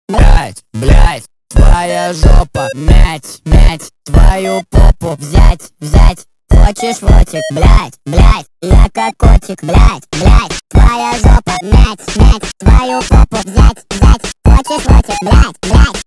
Блять, блять, твоя жопа, мять, мять, твою попу взять, взять. Хочешь в ротик, блять, блять, я как котик, блять, блять, твоя жопа, мять, мять, твою попу взять, взять. Хочешь в ротик, блять, блять.